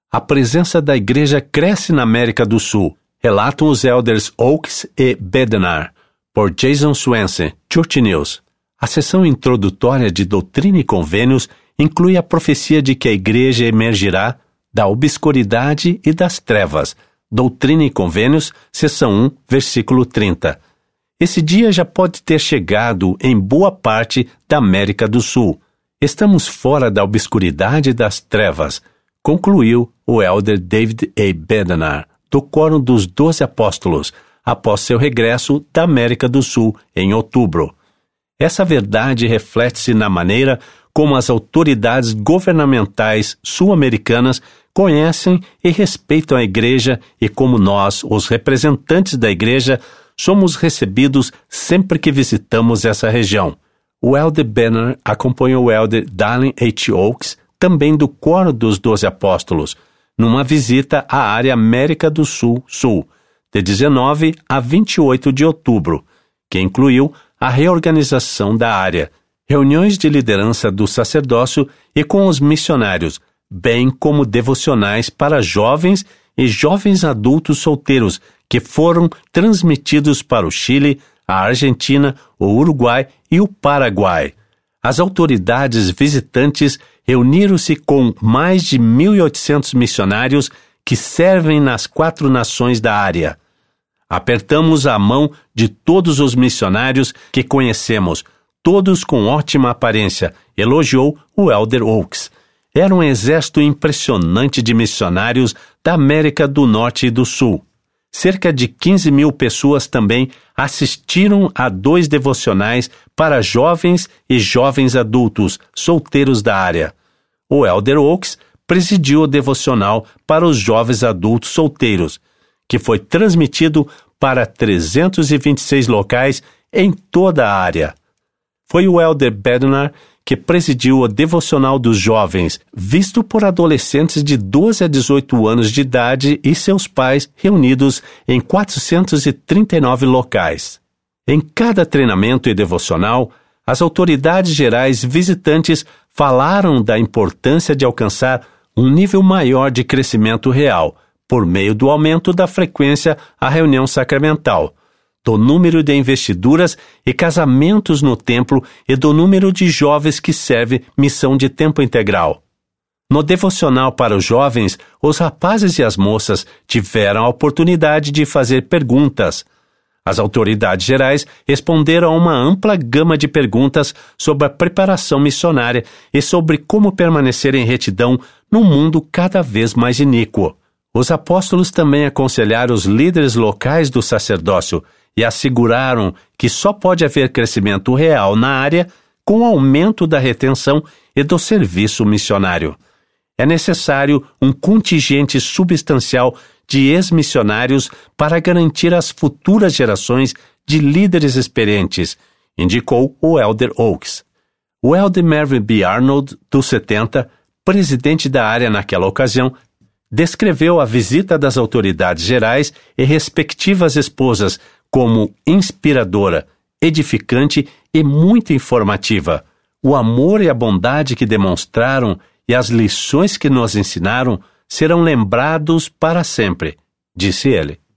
A presença da igreja cresce na América do Sul, relatam os elders Oaks e Bednar, por Jason Swensen, Church News. A seção introdutória de Doutrina e Convênios inclui a profecia de que a igreja emergirá da obscuridade e das trevas. Doutrina e Convênios, seção 1, versículo 30. Esse dia já pode ter chegado em boa parte da América do Sul. Estamos fora da obscuridade e das trevas, concluiu o elder David A. Bednar, do Quórum dos 12 Apóstolos, após seu regresso da América do Sul em outubro. Essa verdade reflete-se na maneira como as autoridades governamentais sul-americanas conhecem e respeitam a igreja e como nós, os representantes da igreja, somos recebidos sempre que visitamos essa região. O elder Bednar acompanhou o elder Dallin H. Oaks, também do Quórum dos 12 Apóstolos, numa visita à área América do Sul, de 19 a 28 de outubro, que incluiu a reorganização da área, reuniões de liderança do sacerdócio e com os missionários, bem como devocionais para jovens e jovens adultos solteiros que foram transmitidos para o Chile, a Argentina, o Uruguai e o Paraguai. As autoridades visitantes reuniram-se com mais de 1.800 missionários que servem nas 4 nações da área. Apertamos a mão de todos os missionários que conhecemos, todos com ótima aparência, elogiou o elder Oaks. Era um exército impressionante de missionários da América do Norte e do Sul. Cerca de 15.000 pessoas também assistiram a 2 devocionais para jovens e jovens adultos solteiros da área. O elder Oaks presidiu o devocional para os jovens adultos solteiros, que foi transmitido para 326 locais em toda a área. Foi o elder Bednar que presidiu o devocional dos jovens, visto por adolescentes de 12 a 18 anos de idade e seus pais reunidos em 439 locais. Em cada treinamento e devocional, as autoridades gerais visitantes falaram da importância de alcançar um nível maior de crescimento real, por meio do aumento da frequência à reunião sacramental, do número de investiduras e casamentos no templo e do número de jovens que servem missão de tempo integral. No devocional para os jovens, os rapazes e as moças tiveram a oportunidade de fazer perguntas. As autoridades gerais responderam a uma ampla gama de perguntas sobre a preparação missionária e sobre como permanecer em retidão num mundo cada vez mais iníquo. Os apóstolos também aconselharam os líderes locais do sacerdócio e asseguraram que só pode haver crescimento real na área com o aumento da retenção e do serviço missionário. É necessário um contingente substancial de ex-missionários para garantir as futuras gerações de líderes experientes, indicou o elder Oaks. O elder Mervyn B. Arnold, dos 70, presidente da área naquela ocasião, descreveu a visita das autoridades gerais e respectivas esposas como inspiradora, edificante e muito informativa. O amor e a bondade que demonstraram e as lições que nos ensinaram serão lembrados para sempre, disse ele.